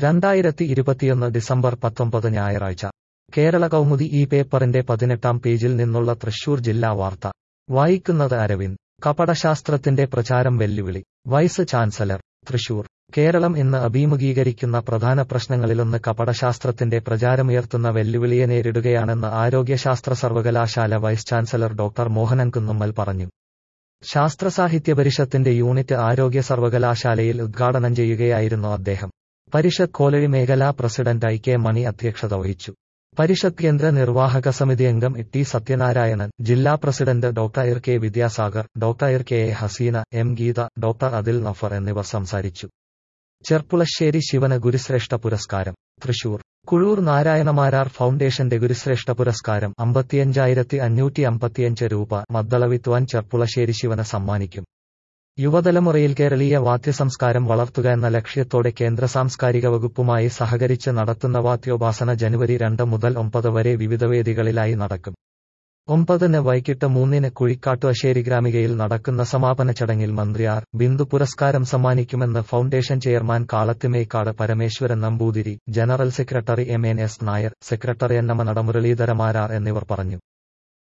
2021 December 19 ഞായറാഴ്ച കേരള കൗമുദി ഈ പേപ്പറിന്റെ 18-ാം പേജിൽ നിന്നുള്ള തൃശൂർ ജില്ലാ വാർത്ത വായിക്കുന്നത് അരവിന്ദ്. കപടശാസ്ത്രത്തിന്റെ പ്രചാരം വെല്ലുവിളി. Vice chancellor, Thrissur. കേരളം ഇന്ന് അഭിമുഖീകരിക്കുന്ന പ്രധാന പ്രശ്നങ്ങളിലൊന്ന് കപടശാസ്ത്രത്തിന്റെ പ്രചാരമുയർത്തുന്ന വെല്ലുവിളിയെ നേരിടുകയാണെന്ന് ആരോഗ്യശാസ്ത്ര സർവകലാശാല vice chancellor doctor Mohanan Kunnummal പറഞ്ഞു. ശാസ്ത്രസാഹിത്യ പരിഷത്തിന്റെ യൂണിറ്റ് ആരോഗ്യ സർവകലാശാലയിൽ ഉദ്ഘാടനം ചെയ്യുകയായിരുന്നു അദ്ദേഹം. പരിഷത്ത് കോലഴി മേഖലാ പ്രസിഡന്റ് ഐ.കെ. മണി അധ്യക്ഷത വഹിച്ചു. പരിഷത്ത് കേന്ദ്ര നിർവാഹക സമിതി അംഗം ടി സത്യനാരായണൻ, ജില്ലാ president doctor K Vidyasagar, doctor K A Haseena, M Geetha, doctor Adil Nafar എന്നിവർ സംസാരിച്ചു. ചെർപ്പുളശ്ശേരി ശിവന് ഗുരുശ്രേഷ്ഠ പുരസ്കാരം. തൃശൂർ. കുഴൂർ നാരായണമാരാർ ഫൗണ്ടേഷന്റെ ഗുരുശ്രേഷ്ഠ പുരസ്കാരം 55,555 രൂപ മദ്ദളവിദ്വാൻ ചെർപ്പുളശ്ശേരി ശിവന് സമ്മാനിക്കും. യുവതലമുറയിൽ കേരളീയ വാദ്യസംസ്കാരം വളർത്തുക എന്ന ലക്ഷ്യത്തോടെ കേന്ദ്ര സാംസ്കാരിക വകുപ്പുമായി സഹകരിച്ച് നടത്തുന്ന വാദ്യോപാസന ജനുവരി 2 മുതൽ 9 വരെ വിവിധ വേദികളിലായി നടക്കും. 9-ന് വൈകിട്ട് 3-ന് കുഴിക്കാട്ടുശ്ശേരി ഗ്രാമികയിൽ നടക്കുന്ന സമാപന ചടങ്ങിൽ മന്ത്രി ആർ. ബിന്ദു പുരസ്കാരം സമ്മാനിക്കുമെന്ന് foundation chairman Kalathimekkad Parameswaran Namboothiri, general secretary M. N. S. Nair, secretary Ennamanada Muraleedhara Marar എന്നിവർ പറഞ്ഞു.